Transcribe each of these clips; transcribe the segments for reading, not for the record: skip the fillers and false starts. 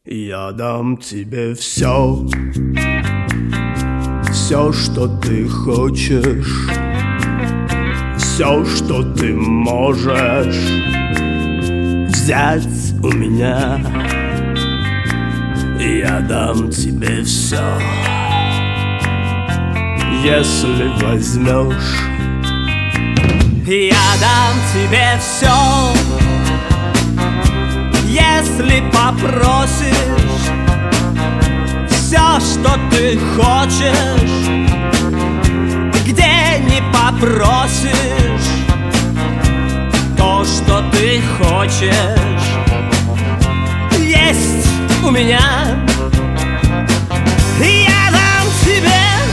Я дам тебе все, все, что ты хочешь, все, что ты можешь взять у меня. Я дам тебе все, если возьмешь. Я дам тебе все, если попросишь. Все, что ты хочешь, где не попросишь. То, что ты хочешь, есть у меня. Я дам тебе.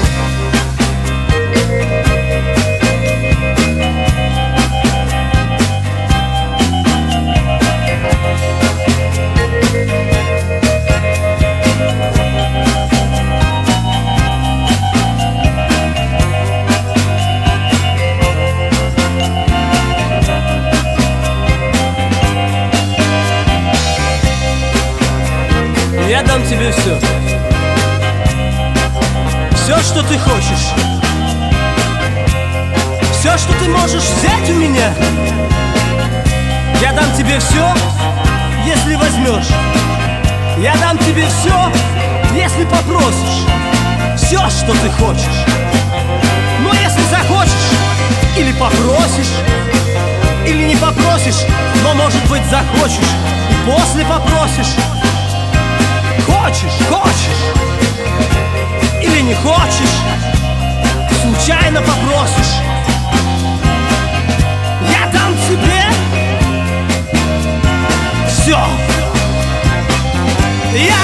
Я дам тебе все, все, что ты хочешь, все, что ты можешь взять у меня. Я дам тебе все, если возьмешь. Я дам тебе все, если попросишь. Все, что ты хочешь. Но если захочешь, или попросишь, или не попросишь, но, может быть, захочешь и после попросишь. Хочешь, или не хочешь, случайно попросишь. Я дам тебе все.